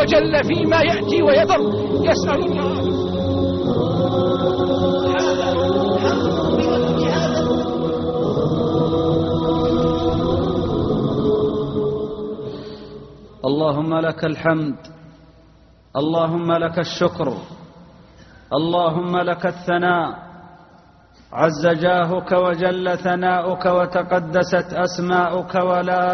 وجل فيما يأتي ويذر. يسأل الله اللهم لك الحمد، اللهم لك الشكر، اللهم لك الثناء، عز جاهك وجل ثناؤك وتقدست أسماؤك، ولا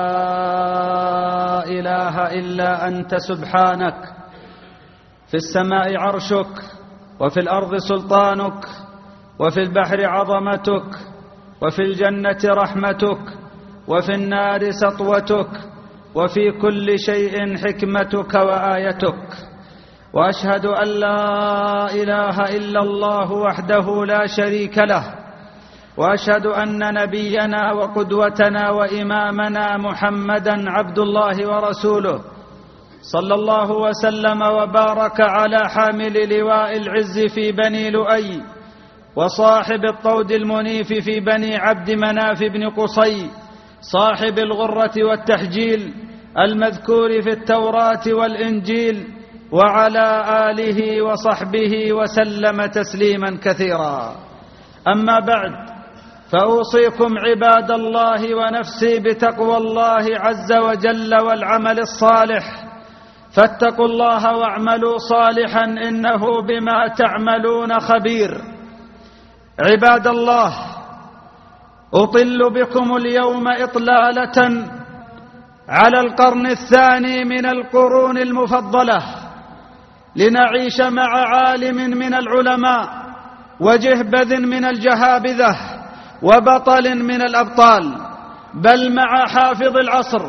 إله إلا أنت سبحانك. في السماء عرشك، وفي الأرض سلطانك، وفي البحر عظمتك، وفي الجنة رحمتك، وفي النار سطوتك، وفي كل شيء حكمتك وآيتك. وأشهد أن لا إله إلا الله وحده لا شريك له، وأشهد أن نبينا وقدوتنا وإمامنا محمدا عبد الله ورسوله، صلى الله وسلم وبارك على حامل لواء العز في بني لؤي، وصاحب الطود المنيف في بني عبد مناف بن قصي، صاحب الغرة والتحجيل المذكور في التوراة والإنجيل، وعلى آله وصحبه وسلم تسليما كثيرا. أما بعد، فأوصيكم عباد الله ونفسي بتقوى الله عز وجل والعمل الصالح، فاتقوا الله واعملوا صالحا إنه بما تعملون خبير. عباد الله، أطل بكم اليوم إطلالة على القرن الثاني من القرون المفضلة، لنعيش مع عالم من العلماء، وجهبذ من الجهابذة، وبطل من الأبطال، بل مع حافظ العصر،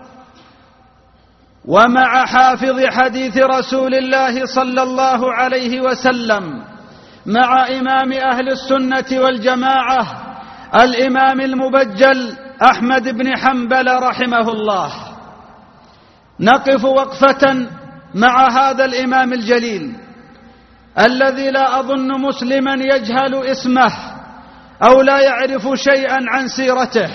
ومع حافظ حديث رسول الله صلى الله عليه وسلم، مع إمام أهل السنة والجماعة الإمام المبجل أحمد بن حنبل رحمه الله. نقف وقفة مع هذا الإمام الجليل الذي لا أظن مسلما يجهل اسمه أو لا يعرف شيئا عن سيرته.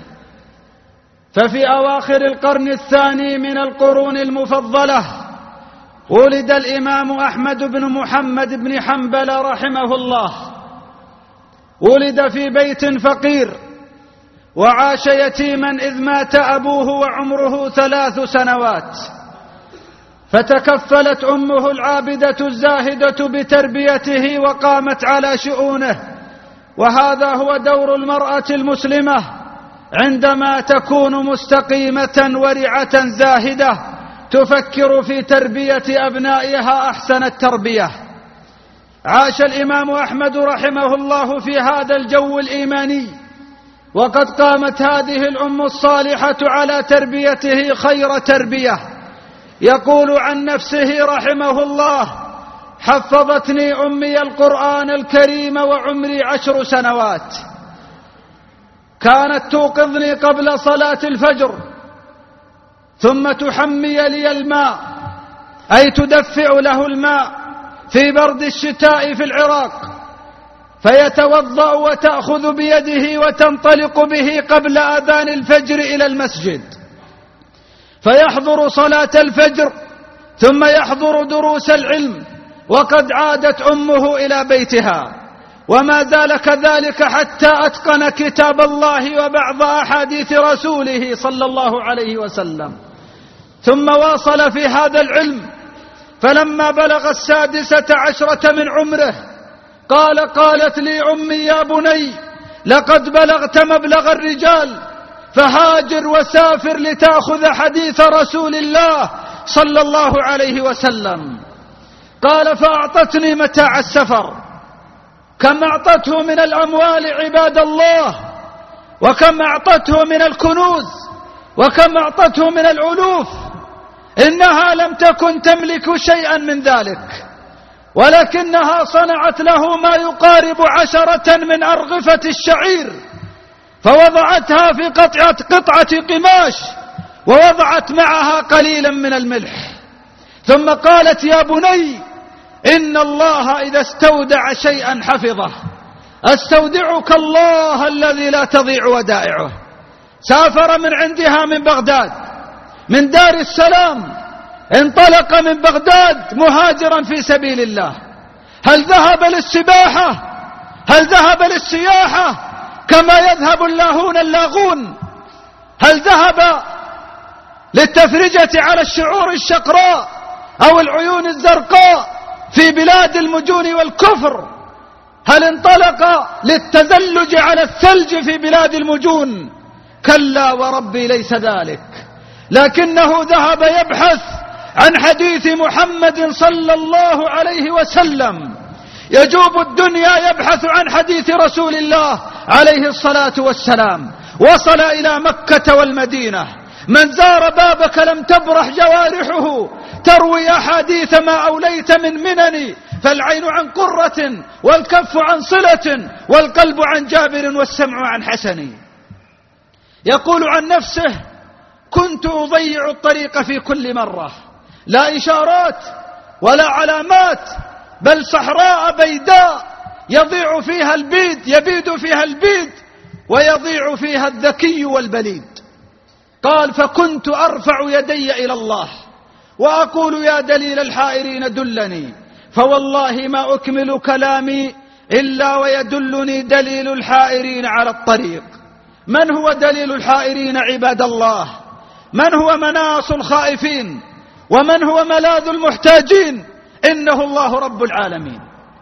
ففي أواخر القرن الثاني من القرون المفضلة ولد الإمام أحمد بن محمد بن حنبل رحمه الله. ولد في بيت فقير، وعاش يتيما إذ مات أبوه وعمره 3 سنوات، فتكفلت أمه العابدة الزاهدة بتربيته وقامت على شؤونه. وهذا هو دور المرأة المسلمة عندما تكون مستقيمة ورعة زاهدة تفكر في تربية أبنائها أحسن التربية. عاش الإمام أحمد رحمه الله في هذا الجو الإيماني، وقد قامت هذه الأم الصالحة على تربيته خير تربية. يقول عن نفسه رحمه الله: حفظتني أمي القرآن الكريم وعمري 10 سنوات، كانت توقظني قبل صلاة الفجر، ثم تحمي لي الماء، أي تدفع له الماء في برد الشتاء في العراق، فيتوضأ وتأخذ بيده وتنطلق به قبل أذان الفجر إلى المسجد، فيحضر صلاة الفجر ثم يحضر دروس العلم، وقد عادت أمه إلى بيتها، وما زال كذلك حتى أتقن كتاب الله وبعض أحاديث رسوله صلى الله عليه وسلم. ثم واصل في هذا العلم، فلما بلغ 16 من عمره قالت لي أمي: يا بني، لقد بلغت مبلغ الرجال، فهاجر وسافر لتأخذ حديث رسول الله صلى الله عليه وسلم. قال: فأعطتني متاع السفر، كم أعطته من الأموال عباد الله، وكم أعطته من الكنوز، وكم أعطته من الألوف. إنها لم تكن تملك شيئا من ذلك، ولكنها صنعت له ما يقارب 10 من أرغفة الشعير، فوضعتها في قطعة قماش، ووضعت معها قليلا من الملح، ثم قالت: يا بني، إن الله إذا استودع شيئا حفظه، استودعك الله الذي لا تضيع ودائعه. سافر من عندها من بغداد، من دار السلام، انطلق من بغداد مهاجرا في سبيل الله. هل ذهب للسباحة؟ هل ذهب للسياحة كما يذهب اللاهون اللاغون؟ هل ذهب للتفرجة على الشعور الشقراء أو العيون الزرقاء في بلاد المجون والكفر؟ هل انطلق للتزلج على الثلج في بلاد المجون؟ كلا وربي ليس ذلك، لكنه ذهب يبحث عن حديث محمد صلى الله عليه وسلم، يجوب الدنيا يبحث عن حديث رسول الله عليه الصلاة والسلام. وصل إلى مكة والمدينة، من زار بابك لم تبرح جوارحه تروي أحاديث ما أوليت من منن، فالعين عن قرة والكف عن صلة والقلب عن جابر والسمع عن حسن. يقول عن نفسه: كنت أضيع الطريق في كل مرة، لا إشارات ولا علامات، بل صحراء بيداء يضيع فيها البيد، يبيد فيها البيد ويضيع فيها الذكي والبليد. قال: فكنت أرفع يدي إلى الله وأقول: يا دليل الحائرين دلني، فوالله ما أكمل كلامي إلا ويدلني دليل الحائرين على الطريق. من هو دليل الحائرين عباد الله؟ من هو مناص الخائفين؟ ومن هو ملاذ المحتاجين؟ إنه الله رب العالمين.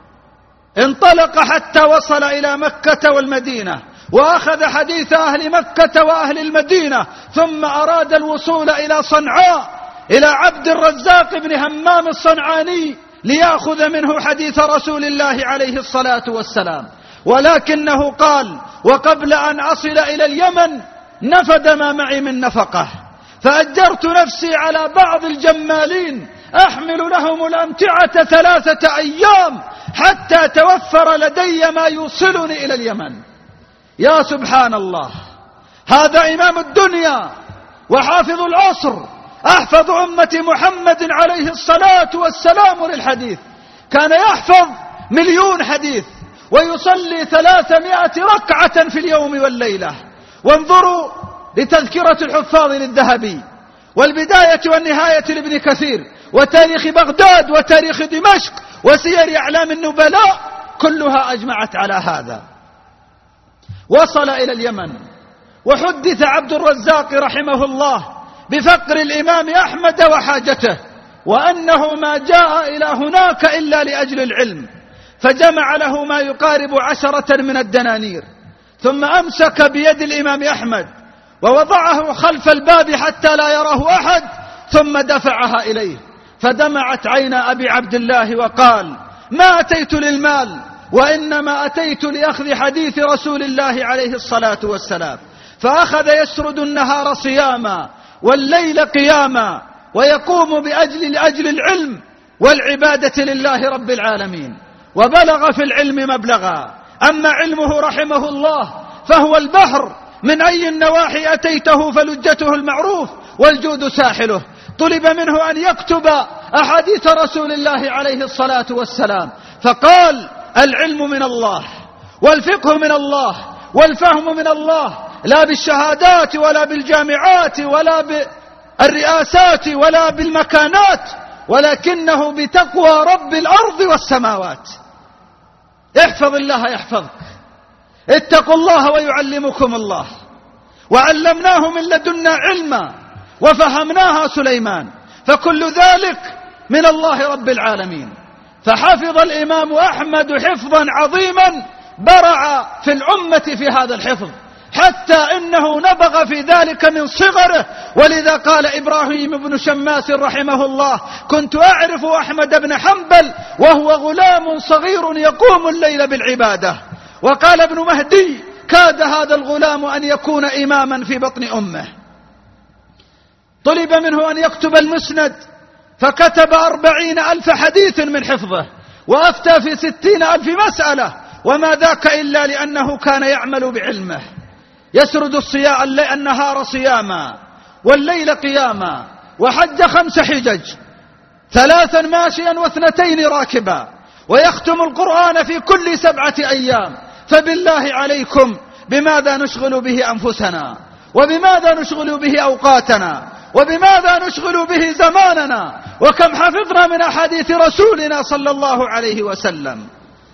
انطلق حتى وصل إلى مكة والمدينة، وأخذ حديث أهل مكة وأهل المدينة، ثم أراد الوصول إلى صنعاء إلى عبد الرزاق بن همام الصنعاني ليأخذ منه حديث رسول الله عليه الصلاة والسلام، ولكنه قال: وقبل أن أصل إلى اليمن نفد ما معي من نفقة، فأجرت نفسي على بعض الجمالين أحمل لهم الأمتعة 3 أيام حتى توفر لدي ما يوصلني إلى اليمن. يا سبحان الله، هذا إمام الدنيا وحافظ العصر، أحفظ أمة محمد عليه الصلاة والسلام للحديث، كان يحفظ 1,000,000 حديث ويصلي 300 ركعة في اليوم والليلة. وانظروا لتذكرة الحفاظ للذهبي، والبداية والنهاية لابن كثير، وتاريخ بغداد وتاريخ دمشق وسير أعلام النبلاء، كلها أجمعت على هذا. وصل إلى اليمن، وحدث عبد الرزاق رحمه الله بفقر الإمام أحمد وحاجته، وأنه ما جاء إلى هناك إلا لأجل العلم، فجمع له ما يقارب 10 من الدنانير، ثم أمسك بيد الإمام أحمد ووضعه خلف الباب حتى لا يراه أحد، ثم دفعها إليه، فدمعت عين أبي عبد الله وقال: ما أتيت للمال، وإنما أتيت لأخذ حديث رسول الله عليه الصلاة والسلام. فأخذ يسرد النهار صياما والليل قياما، ويقوم لأجل العلم والعبادة لله رب العالمين، وبلغ في العلم مبلغا. أما علمه رحمه الله فهو البحر، من أي النواحي أتيته فلجته المعروف والجود ساحله. طلب منه أن يكتب أحاديث رسول الله عليه الصلاة والسلام، فقال: العلم من الله، والفقه من الله، والفهم من الله، لا بالشهادات ولا بالجامعات ولا بالرئاسات ولا بالمكانات، ولكنه بتقوى رب الأرض والسماوات. احفظ الله يحفظك، اتقوا الله ويعلمكم الله. وعلمناه من لدنا علما وفهمناها سليمان، فكل ذلك من الله رب العالمين. فحفظ الإمام أحمد حفظا عظيما، برع في الأمة في هذا الحفظ، حتى إنه نبغ في ذلك من صغره. ولذا قال إبراهيم بن شماس رحمه الله: كنت أعرف أحمد بن حنبل وهو غلام صغير يقوم الليل بالعبادة. وقال ابن مهدي: كاد هذا الغلام أن يكون إماما في بطن أمه. طلب منه أن يكتب المسند، فكتب 40,000 حديث من حفظه، وأفتى في 60,000 مسألة، وما ذاك إلا لأنه كان يعمل بعلمه. يسرد النهار صياما والليل قياما، وحج 5 حجج، 3 ماشيا و2 راكبا، ويختم القرآن في كل 7 أيام. فبالله عليكم بماذا نشغل به أنفسنا، وبماذا نشغل به أوقاتنا، وبماذا نشغل به زماننا، وكم حفظنا من أحاديث رسولنا صلى الله عليه وسلم.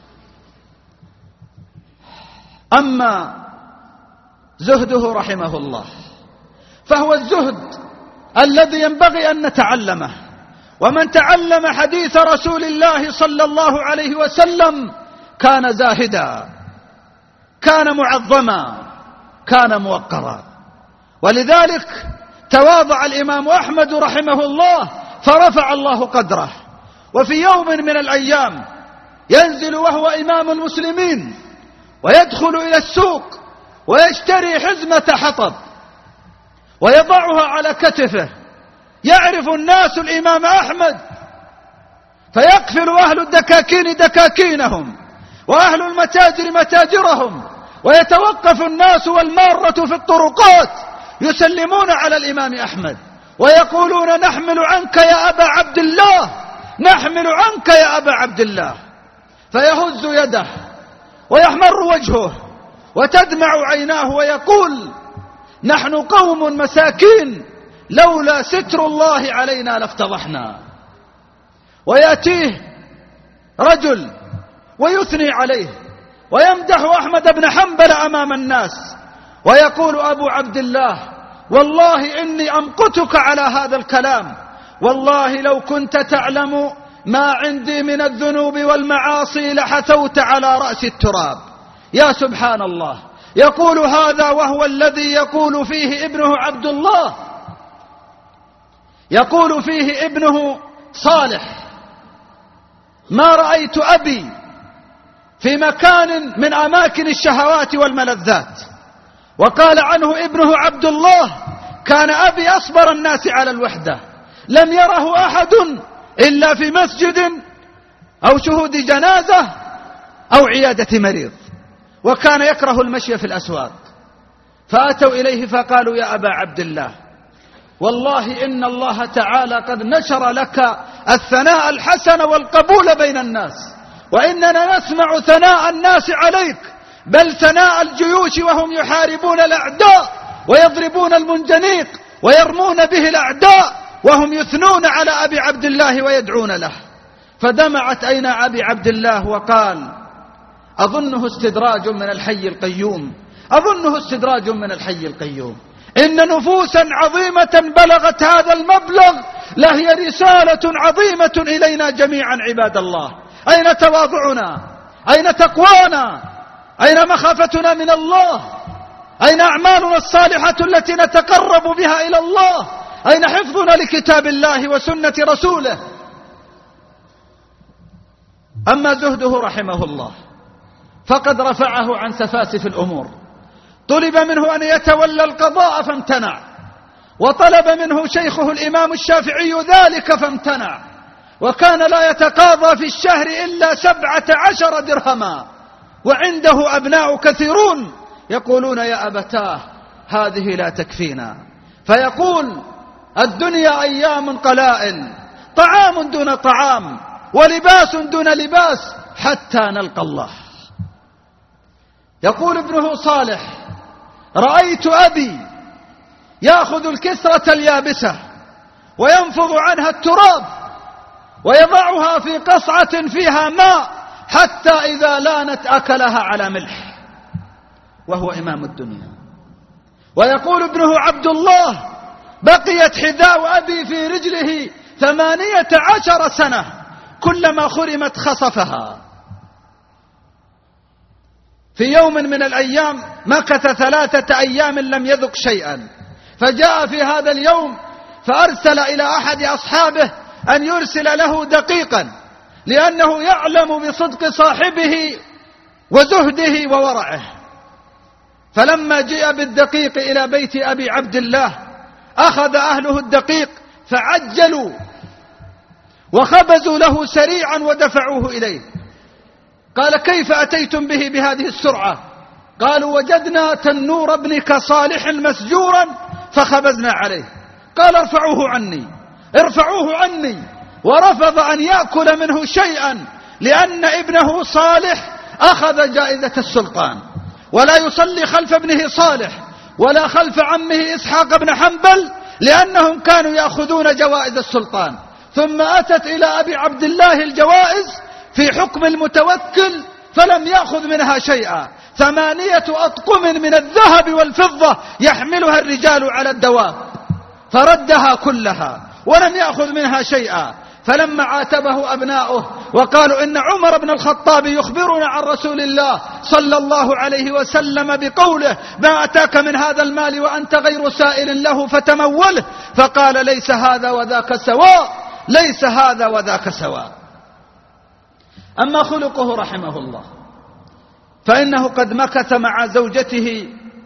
أما زهده رحمه الله فهو الزهد الذي ينبغي أن نتعلمه، ومن تعلم حديث رسول الله صلى الله عليه وسلم كان زاهدا، كان معظما، كان موقرا. ولذلك تواضع الإمام أحمد رحمه الله فرفع الله قدره، وفي يوم من الأيام ينزل وهو إمام المسلمين ويدخل إلى السوق ويشتري حزمة حطب ويضعها على كتفه. يعرف الناس الإمام أحمد فيقفل أهل الدكاكين دكاكينهم وأهل المتاجر متاجرهم، ويتوقف الناس والمارة في الطرقات يسلمون على الإمام أحمد ويقولون: نحمل عنك يا أبا عبد الله، نحمل عنك يا أبا عبد الله. فيهز يده ويحمر وجهه وتدمع عيناه ويقول: نحن قوم مساكين لولا ستر الله علينا لافتضحنا. ويأتيه رجل ويثني عليه ويمدح أحمد بن حنبل أمام الناس ويقول: أبو عبد الله، والله إني أمقتك على هذا الكلام، والله لو كنت تعلم ما عندي من الذنوب والمعاصي لحثوت على رأس التراب. يا سبحان الله، يقول هذا وهو الذي يقول فيه ابنه عبد الله، يقول فيه ابنه صالح: ما رأيت أبي في مكان من أماكن الشهوات والملذات. وقال عنه ابنه عبد الله: كان أبي أصبر الناس على الوحدة، لم يره أحد إلا في مسجد أو شهود جنازة أو عيادة مريض، وكان يكره المشي في الأسواق. فأتوا إليه فقالوا: يا أبا عبد الله، والله إن الله تعالى قد نشر لك الثناء الحسن والقبول بين الناس، وإننا نسمع ثناء الناس عليك، بل ثناء الجيوش وهم يحاربون الأعداء ويضربون المنجنيق ويرمون به الأعداء، وهم يثنون على أبي عبد الله ويدعون له. فدمعت عينا أبي عبد الله وقال: أظنه استدراج من الحي القيوم، أظنه استدراج من الحي القيوم. إن نفوسا عظيمة بلغت هذا المبلغ لهي رسالة عظيمة إلينا جميعا عباد الله. أين تواضعنا؟ أين تقوانا؟ أين مخافتنا من الله؟ أين أعمالنا الصالحة التي نتقرب بها إلى الله؟ أين حفظنا لكتاب الله وسنة رسوله؟ أما زهده رحمه الله فقد رفعه عن سفاسف الأمور. طلب منه أن يتولى القضاء فامتنع، وطلب منه شيخه الإمام الشافعي ذلك فامتنع، وكان لا يتقاضى في الشهر إلا 17 درهما، وعنده أبناء كثيرون يقولون: يا أبتاه هذه لا تكفينا. فيقول: الدنيا أيام قلائل، طعام دون طعام ولباس دون لباس حتى نلقى الله. يقول ابنه صالح: رأيت أبي يأخذ الكسرة اليابسة وينفض عنها التراب ويضعها في قصعة فيها ماء حتى إذا لانت أكلها على ملح، وهو إمام الدنيا. ويقول ابنه عبد الله: بقيت حذاء أبي في رجله 18 سنة، كلما خرمت خصفها. في يوم من الأيام مكث 3 أيام لم يذق شيئا، فجاء في هذا اليوم فأرسل إلى أحد أصحابه أن يرسل له دقيقا، لأنه يعلم بصدق صاحبه وزهده وورعه. فلما جاء بالدقيق إلى بيت أبي عبد الله أخذ أهله الدقيق فعجلوا وخبزوا له سريعا ودفعوه إليه. قال: كيف أتيتم به بهذه السرعة؟ قالوا: وجدنا تنور ابنك صالح مسجورا فخبزنا عليه. قال: ارفعوه عني، ارفعوه عني. ورفض أن يأكل منه شيئا، لأن ابنه صالح أخذ جائزة السلطان، ولا يصلي خلف ابنه صالح ولا خلف عمه إسحاق بن حنبل، لأنهم كانوا يأخذون جوائز السلطان، ثم أتت إلى أبي عبد الله الجوائز في حكم المتوكل فلم يأخذ منها شيئا، 8 أطقم من الذهب والفضة يحملها الرجال على الدواب، فردها كلها ولم يأخذ منها شيئا. فلما عاتبه أبناؤه وقالوا إن عمر بن الخطاب يخبرنا عن رسول الله صلى الله عليه وسلم بقوله ما أتاك من هذا المال وأنت غير سائل له فتموله، فقال ليس هذا وذاك سواء، ليس هذا وذاك سواء. أما خلقه رحمه الله فإنه قد مكث مع زوجته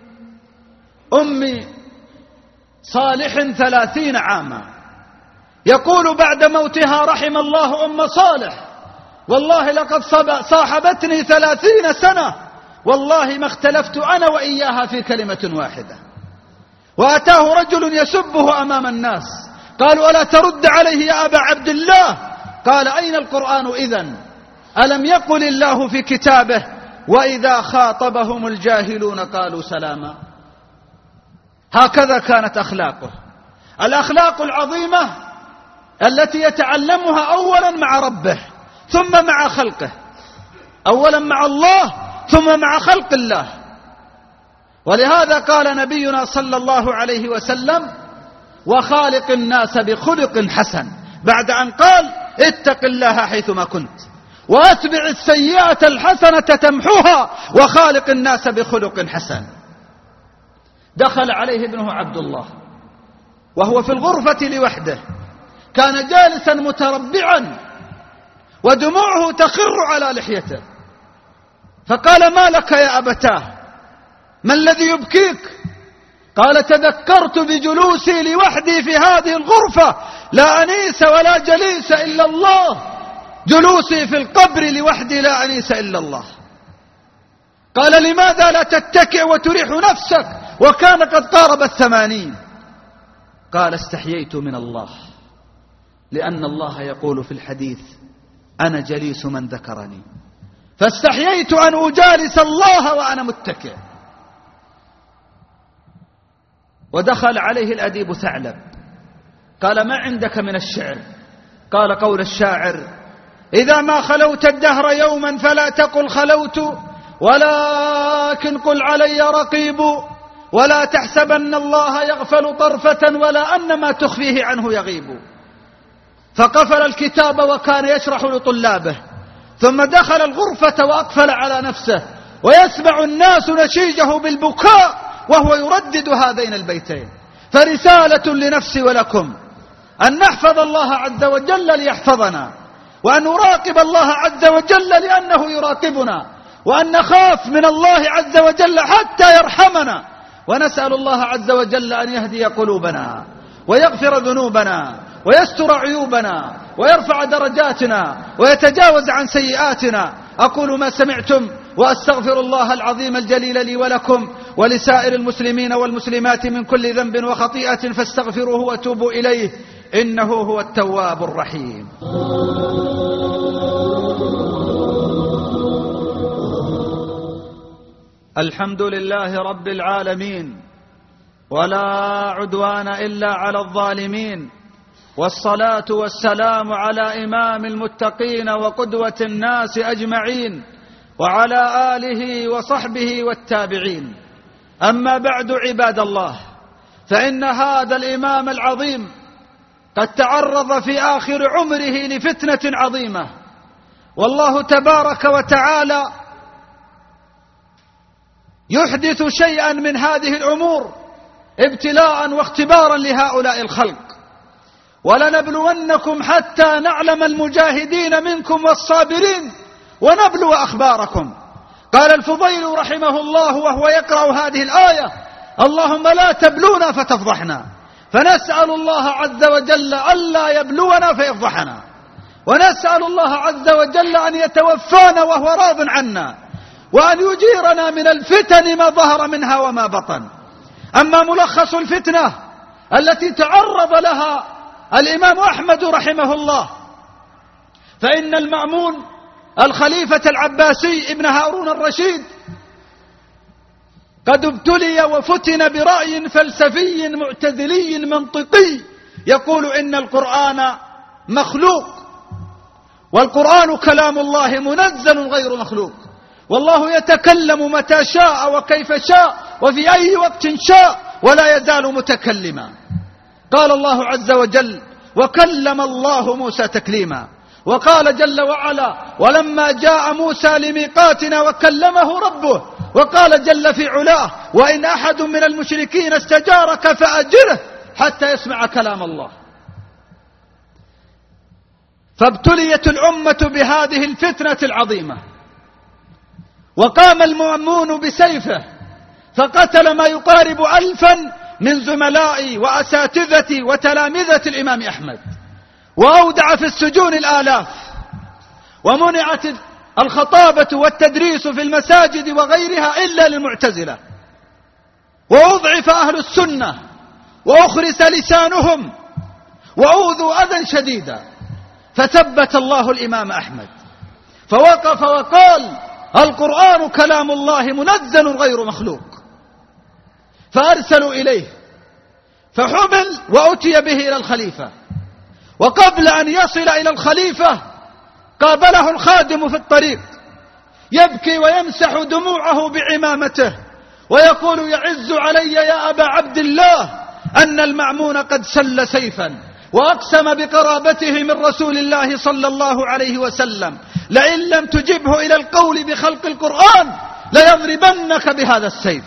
أم صالح 30 عاما. يقول بعد موتها رحم الله أم صالح والله لقد صاحبتني 30 سنة والله ما اختلفت أنا وإياها في كلمة واحدة. وأتاه رجل يسبه أمام الناس، قالوا ألا ترد عليه يا أبا عبد الله؟ قال أين القرآن إذن؟ ألم يقل الله في كتابه وإذا خاطبهم الجاهلون قالوا سلاما؟ هكذا كانت أخلاقه، الأخلاق العظيمة التي يتعلمها أولا مع ربه ثم مع خلقه، أولا مع الله ثم مع خلق الله. ولهذا قال نبينا صلى الله عليه وسلم وخالق الناس بخلق حسن، بعد أن قال اتق الله حيثما كنت وأتبع السيئة الحسنة تمحوها وخالق الناس بخلق حسن. دخل عليه ابنه عبد الله وهو في الغرفة لوحده، كان جالسا متربعا ودموعه تخر على لحيته، فقال ما لك يا أبتاه؟ ما الذي يبكيك؟ قال تذكرت بجلوسي لوحدي في هذه الغرفة لا أنيس ولا جليس إلا الله، جلوسي في القبر لوحدي لا أنيس إلا الله. قال لماذا لا تتكئ وتريح نفسك وكان قد قارب 80؟ قال استحييت من الله، لأن الله يقول في الحديث أنا جليس من ذكرني، فاستحييت أن أجالس الله وأنا متكئ. ودخل عليه الأديب ثعلب قال ما عندك من الشعر؟ قال قول الشاعر إذا ما خلوت الدهر يوما فلا تقل خلوت ولكن قل علي رقيب، ولا تحسبن الله يغفل طرفة ولا أن ما تخفيه عنه يغيب. فقفل الكتاب وكان يشرح لطلابه، ثم دخل الغرفة وأقفل على نفسه ويسمع الناس نشيجه بالبكاء وهو يردد هذين البيتين. فرسالة لنفسي ولكم أن نحفظ الله عز وجل ليحفظنا، وأن نراقب الله عز وجل لأنه يراقبنا، وأن نخاف من الله عز وجل حتى يرحمنا، ونسأل الله عز وجل أن يهدي قلوبنا ويغفر ذنوبنا ويستر عيوبنا ويرفع درجاتنا ويتجاوز عن سيئاتنا. أقول ما سمعتم وأستغفر الله العظيم الجليل لي ولكم ولسائر المسلمين والمسلمات من كل ذنب وخطيئة فاستغفروه وتوبوا إليه إنه هو التواب الرحيم. الحمد لله رب العالمين، ولا عدوان إلا على الظالمين، والصلاة والسلام على إمام المتقين وقدوة الناس أجمعين وعلى آله وصحبه والتابعين. أما بعد عباد الله، فإن هذا الإمام العظيم قد تعرض في آخر عمره لفتنة عظيمة، والله تبارك وتعالى يحدث شيئا من هذه الأمور ابتلاء واختبارا لهؤلاء الخلق. ولنبلونكم حتى نعلم المجاهدين منكم والصابرين ونبلو أخباركم. قال الفضيل رحمه الله وهو يقرأ هذه الآية اللهم لا تبلونا فتفضحنا، فنسأل الله عز وجل ألا يبلونا فيفضحنا، ونسأل الله عز وجل أن يتوفانا وهو راض عنا، وأن يجيرنا من الفتن ما ظهر منها وما بطن. أما ملخص الفتنة التي تعرض لها الإمام أحمد رحمه الله، فإن المأمون الخليفة العباسي ابن هارون الرشيد قد ابتلي وفتن برأي فلسفي معتزلي منطقي يقول إن القرآن مخلوق، والقرآن كلام الله منزل غير مخلوق، والله يتكلم متى شاء وكيف شاء وفي أي وقت شاء ولا يزال متكلما. قال الله عز وجل: وكلم الله موسى تكليما. وقال جل وعلا: ولما جاء موسى لميقاتنا وكلمه ربه. وقال جل في علاه: وإن أحد من المشركين استجارك فأجره حتى يسمع كلام الله. فابتليت الأمة بهذه الفتنة العظيمة، وقام المأمون بسيفه فقتل ما يقارب 1000 من زملائي وأساتذتي وتلامذة الإمام أحمد، وأودع في السجون 1000، ومنعت الخطابة والتدريس في المساجد وغيرها إلا للمعتزلة، وأضعف أهل السنة وأخرس لسانهم وأوذوا أذى شديدا. فثبت الله الإمام أحمد فوقف وقال: القرآن كلام الله منزل غير مخلوق. فأرسلوا إليه فحمل وأتي به إلى الخليفة، وقبل أن يصل إلى الخليفة قابله الخادم في الطريق يبكي ويمسح دموعه بعمامته ويقول: يعز علي يا أبا عبد الله أن المأمون قد سل سيفا وأقسم بقرابته من رسول الله صلى الله عليه وسلم، لئن لم تجبه إلى القول بخلق القرآن ليضربنك بهذا السيف.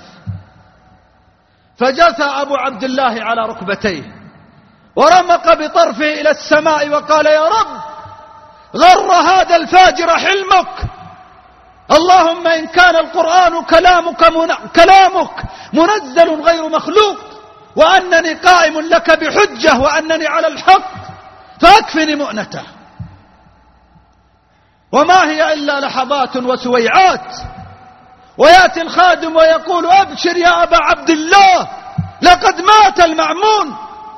فجثى أبو عبد الله على ركبتيه ورمق بطرفه إلى السماء وقال: يا رب، غر هذا الفاجر حلمك، اللهم إن كان القرآن كلامك منزل غير مخلوق، وأنني قائم لك بحجة وأنني على الحق، فأكفني مؤنته. وما هي إلا لحظات وسويعات، ويأتي الخادم ويقول: أبشر يا أبا عبد الله، لقد مات المأمون،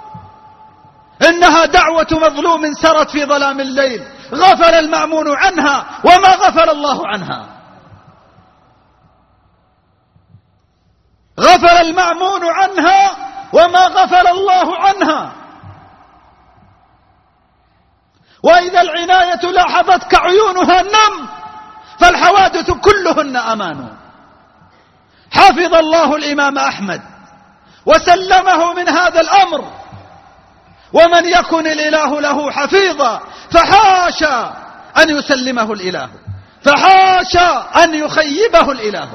إنها دعوة مظلوم سرت في ظلام الليل، غفل المأمون عنها وما غفل الله عنها. غفل المأمون عنها وما غفل الله عنها. وإذا العناية لاحظتك عيونها النم، فالحوادث كلهن أمان. حفظ الله الإمام أحمد وسلمه من هذا الأمر، ومن يكن الإله له حفيظا فحاشا أن يسلمه الإله، فحاشا أن يخيبه الإله.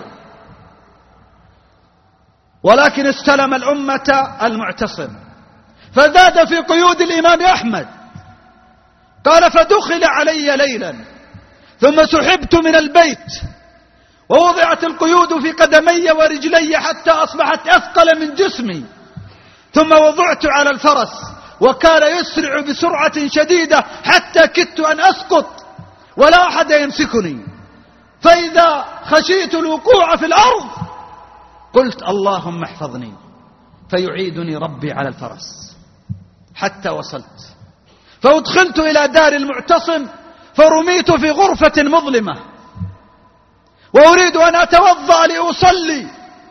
ولكن استلم الأمة المعتصم فزاد في قيود الإمام أحمد. قال: فدخل علي ليلا ثم سحبت من البيت ووضعت القيود في قدمي ورجلي حتى أصبحت أثقل من جسمي، ثم وضعت على الفرس وكان يسرع بسرعة شديدة حتى كدت أن أسقط ولا أحد يمسكني، فإذا خشيت الوقوع في الأرض قلت: اللهم احفظني، فيعيدني ربي على الفرس حتى وصلت، فأدخلت إلى دار المعتصم فرميت في غرفة مظلمة وأريد أن أتوضأ لأصلي،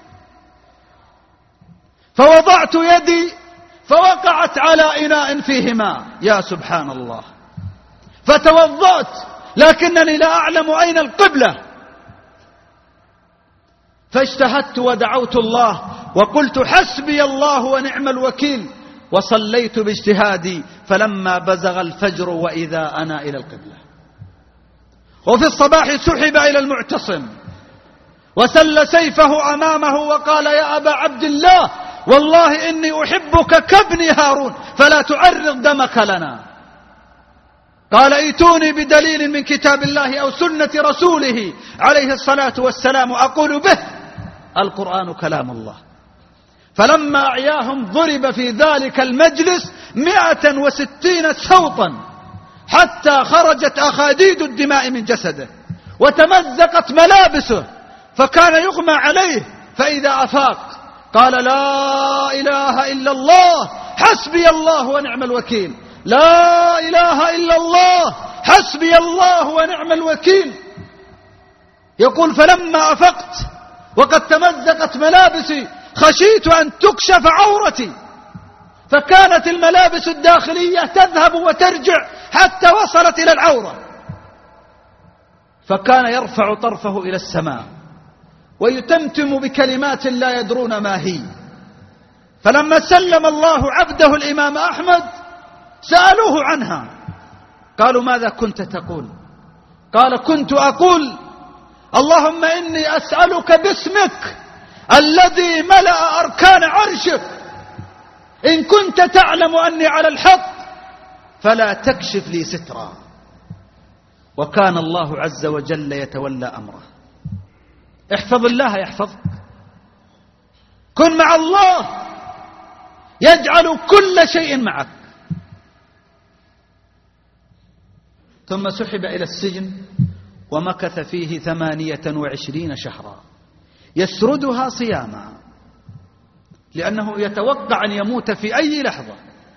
فوضعت يدي فوقعت على إناء فيه ماء، يا سبحان الله، فتوضأت لكنني لا أعلم أين القبلة، فاجتهدت ودعوت الله وقلت: حسبي الله ونعم الوكيل، وصليت باجتهادي، فلما بزغ الفجر وإذا أنا إلى القبلة. وفي الصباح سحب إلى المعتصم وسل سيفه أمامه وقال: يا أبا عبد الله، والله إني أحبك كابن هارون فلا تعرض دمك لنا. قال: ائتوني بدليل من كتاب الله أو سنة رسوله عليه الصلاة والسلام أقول به. القرآن كلام الله. فلما أعياهم ضرب في ذلك المجلس 160 سوطا حتى خرجت أخاديد الدماء من جسده وتمزقت ملابسه، فكان يغمى عليه، فإذا أفاق قال: لا إله إلا الله، حسبي الله ونعم الوكيل، لا إله إلا الله، حسبي الله ونعم الوكيل. يقول: فلما أفقت وقد تمزقت ملابسي، خشيت أن تكشف عورتي. فكانت الملابس الداخلية تذهب وترجع حتى وصلت إلى العورة. فكان يرفع طرفه إلى السماء ويتمتم بكلمات لا يدرون ما هي. فلما سلم الله عبده الإمام أحمد سألوه عنها، قالوا: ماذا كنت تقول؟ قال: كنت أقول: اللهم إني أسألك باسمك الذي ملأ أركان عرشك، إن كنت تعلم أني على الحق فلا تكشف لي سترا. وكان الله عز وجل يتولى أمره. احفظ الله يحفظك، كن مع الله يجعل كل شيء معك. ثم سحب إلى السجن ومكث فيه 28 شهرا يسردها صياما، لأنه يتوقع أن يموت في أي لحظة.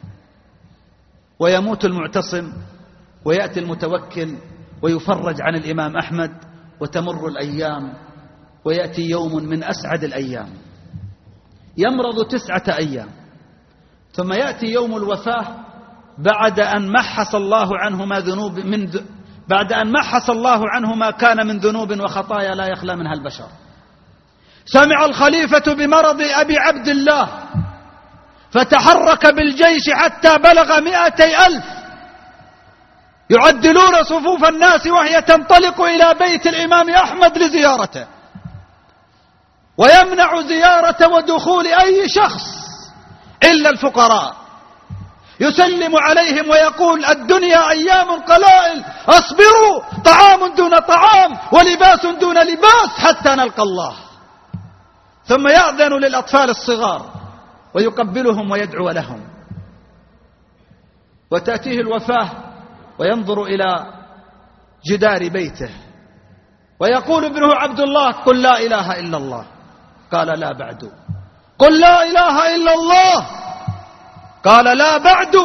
ويموت المعتصم ويأتي المتوكل ويفرج عن الإمام أحمد، وتمر الأيام ويأتي يوم من أسعد الأيام، يمرض 9 أيام، ثم يأتي يوم الوفاة بعد أن محص الله عنه ما كان من ذنوب وخطايا لا يخلى منها البشر. سمع الخليفة بمرض أبي عبد الله فتحرك بالجيش حتى بلغ 200,000 يعدلون صفوف الناس، وهي تنطلق إلى بيت الإمام أحمد لزيارته، ويمنع زيارة ودخول أي شخص إلا الفقراء. يسلم عليهم ويقول: الدنيا أيام قلائل، أصبروا، طعام دون طعام ولباس دون لباس حتى نلقى الله. ثم يأذن للأطفال الصغار ويقبلهم ويدعو لهم. وتأتيه الوفاة وينظر إلى جدار بيته ويقول ابنه عبد الله: قل لا إله إلا الله. قال: لا بعد. قل لا إله إلا الله. قال: لا بعد.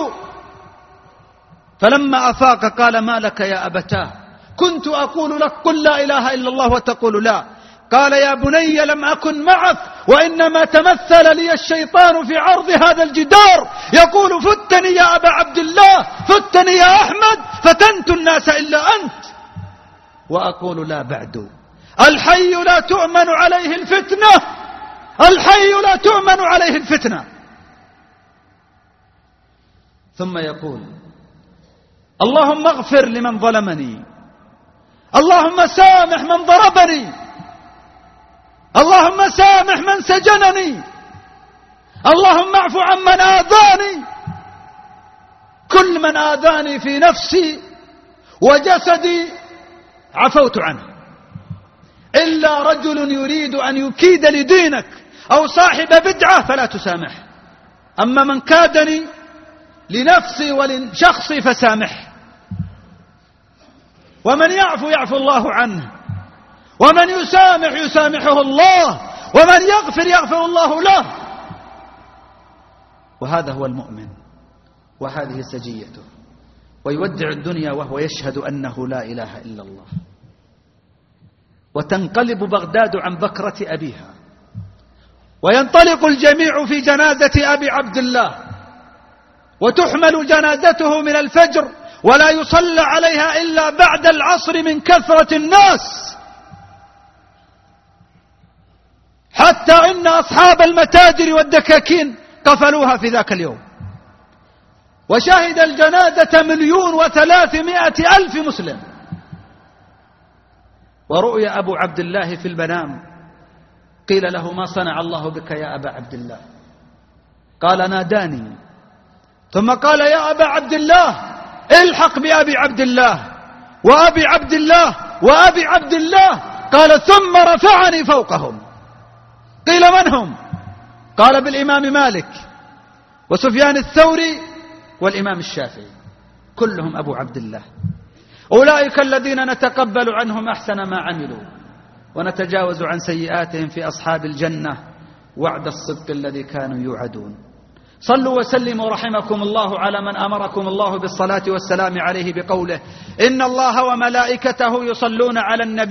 فلما أفاق قال: ما لك يا أبتاه؟ كنت أقول لك قل لا إله إلا الله وتقول لا. قال: يا بني لم أكن معك، وإنما تمثل لي الشيطان في عرض هذا الجدار يقول: فتني يا أبا عبد الله، فتني يا أحمد، فتنت الناس إلا أنت. وأقول: لا بعد. الحي لا تؤمن عليه الفتنة، الحي لا تؤمن عليه الفتنة. ثم يقول: اللهم اغفر لمن ظلمني، اللهم سامح من ضربني، اللهم سامح من سجنني، اللهم اعف عمن آذاني. كل من آذاني في نفسي وجسدي عفوت عنه، إلا رجل يريد أن يكيد لدينك أو صاحب بدعة فلا تسامح. أما من كادني لنفسي ولشخصي فسامح. ومن يعفو يعفو الله عنه، ومن يسامح يسامحه الله، ومن يغفر يغفر الله له. وهذا هو المؤمن، وهذه سجيته. ويودع الدنيا وهو يشهد أنه لا إله إلا الله. وتنقلب بغداد عن بكرة أبيها، وينطلق الجميع في جنازة أبي عبد الله، وتحمل جنازته من الفجر ولا يصلى عليها إلا بعد العصر من كثرة الناس، حتى إن أصحاب المتاجر والدكاكين قفلوها في ذاك اليوم. وشهد الجنازة 1,300,000 مسلم. ورؤي أبو عبد الله في المنام، قيل له: ما صنع الله بك يا أبا عبد الله؟ قال: ناداني، ثم قال: يا أبا عبد الله الحق بأبي عبد الله وأبي عبد الله وأبي عبد الله. قال: ثم رفعني فوقهم. قيل: من هم؟ قال: بالإمام مالك وسفيان الثوري والإمام الشافعي، كلهم أبو عبد الله. أولئك الذين نتقبل عنهم أحسن ما عملوا ونتجاوز عن سيئاتهم في أصحاب الجنة وعد الصدق الذي كانوا يوعدون. صلوا وسلموا رحمكم الله على من أمركم الله بالصلاة والسلام عليه بقوله: إن الله وملائكته يصلون على النبي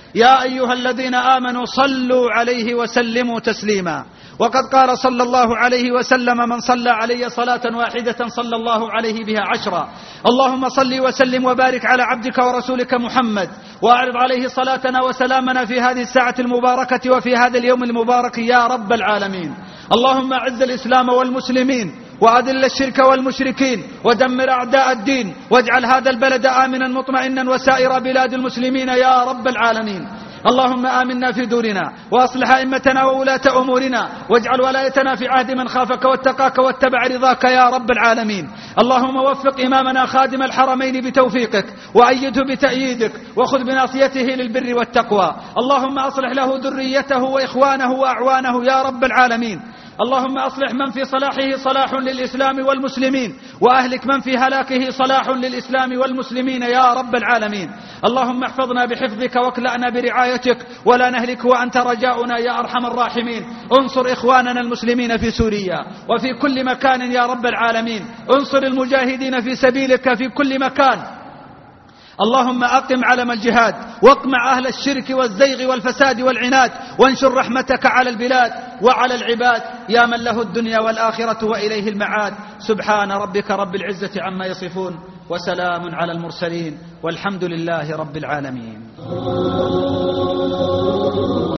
يا أيها الذين آمنوا صلوا عليه وسلموا تسليما. وقد قال صلى الله عليه وسلم: من صلى علي صلاة واحدة صلى الله عليه بها 10. اللهم صل وسلم وبارك على عبدك ورسولك محمد، وأعرض عليه صلاتنا وسلامنا في هذه الساعة المباركة وفي هذا اليوم المبارك يا رب العالمين. اللهم أعز الإسلام والمسلمين، وأذل الشرك والمشركين، ودمر أعداء الدين، واجعل هذا البلد آمنا مطمئنا وسائر بلاد المسلمين يا رب العالمين. اللهم آمنا في دورنا، وأصلح أئمتنا وولاة أمورنا، واجعل ولايتنا في عهد من خافك واتقاك واتبع رضاك يا رب العالمين. اللهم وفق إمامنا خادم الحرمين بتوفيقك، وأيده بتأييدك، وخذ بناصيته للبر والتقوى. اللهم أصلح له ذريته وإخوانه وأعوانه يا رب العالمين. اللهم أصلح من في صلاحه صلاح للإسلام والمسلمين، وأهلك من في هلاكه صلاح للإسلام والمسلمين يا رب العالمين. اللهم احفظنا بحفظك واكلأنا برعايتك، ولا نهلك وأنت رجاؤنا يا أرحم الراحمين. انصر إخواننا المسلمين في سوريا وفي كل مكان يا رب العالمين. انصر المجاهدين في سبيلك في كل مكان. اللهم أقم علم الجهاد، واقمع أهل الشرك والزيغ والفساد والعناد، وانشر رحمتك على البلاد وعلى العباد يا من له الدنيا والآخرة وإليه المعاد. سبحان ربك رب العزة عما يصفون، وسلام على المرسلين، والحمد لله رب العالمين.